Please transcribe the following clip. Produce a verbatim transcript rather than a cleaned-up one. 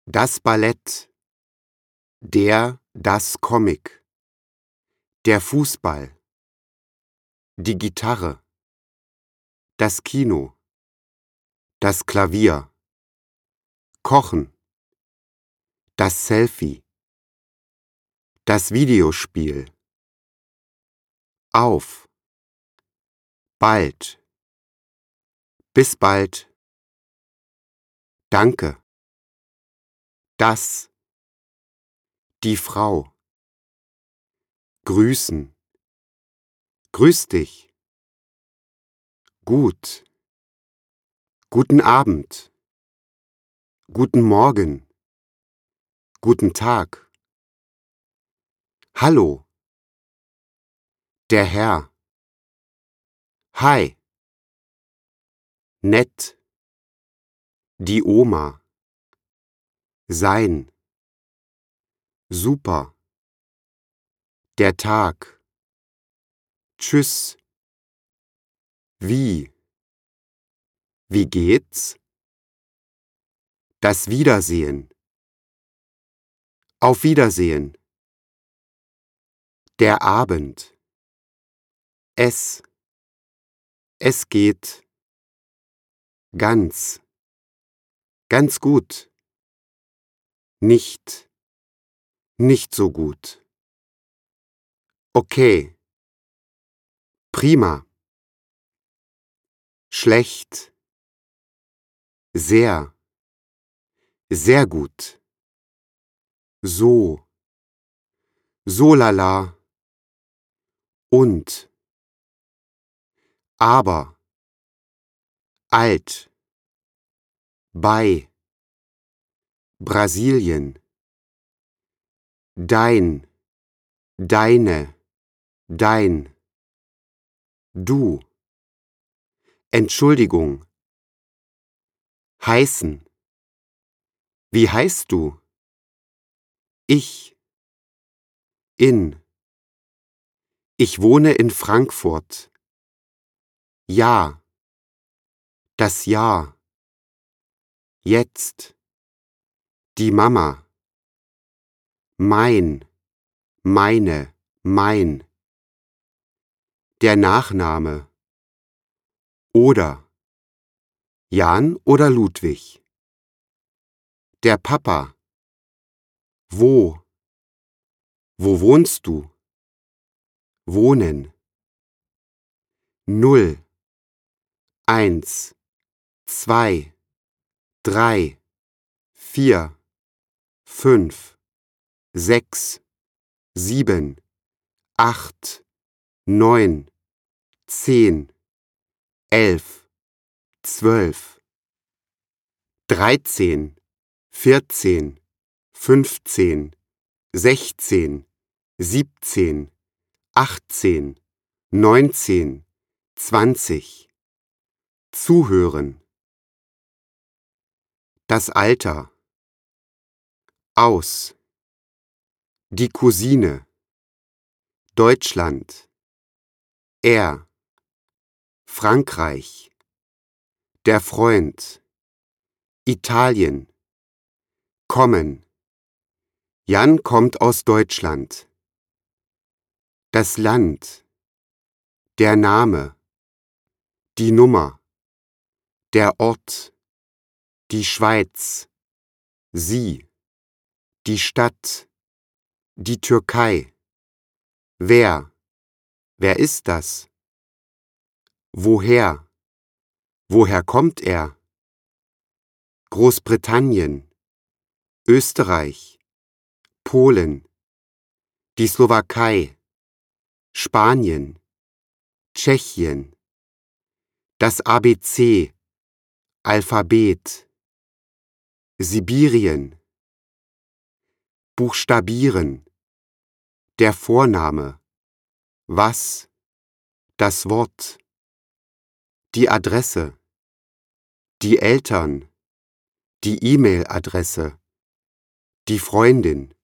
Das Ballett, der, das Comic, der Fußball, die Gitarre, das Kino, das Klavier, Kochen, das Selfie, das Videospiel, auf, bald, bis bald, danke, das, die Frau, grüßen, grüß dich, gut, guten Abend, guten Morgen, guten Tag, hallo, der Herr, hi, nett, die Oma, sein, super, der Tag, tschüss, wie, wie geht's? Das Wiedersehen, auf Wiedersehen, der Abend, es, es geht, ganz, ganz gut, nicht, nicht so gut, okay, prima, schlecht, sehr, sehr gut, so, so lala, und, aber, alt, bei, Brasilien, dein, deine, dein, du, Entschuldigung, heißen, wie heißt du? Ich, in, ich wohne in Frankfurt, ja, das Jahr, jetzt, die Mama, mein, meine, mein, der Nachname, oder, Jan oder Ludwig, der Papa, wo, wo wohnst du? Wohnen, null, eins, zwei, drei, vier, fünf, sechs, sieben, acht, neun, zehn, elf, zwölf, dreizehn, vierzehn, fünfzehn, sechzehn, siebzehn, achtzehn, neunzehn, zwanzig. Zuhören. Das Alter. Aus. Die Cousine. Deutschland. Er. Frankreich. Der Freund. Italien. Kommen. Jan kommt aus Deutschland. Das Land. Der Name. Die Nummer. Der Ort. Die Schweiz. Sie. Die Stadt. Die Türkei. Wer? Wer ist das? Woher? Woher kommt er? Großbritannien. Österreich. Polen. Die Slowakei. Spanien. Tschechien. Das A B C. Alphabet. Sibirien. Buchstabieren. Der Vorname. Was? Das Wort. Die Adresse. Die Eltern. Die E-Mail-Adresse. Die Freundin.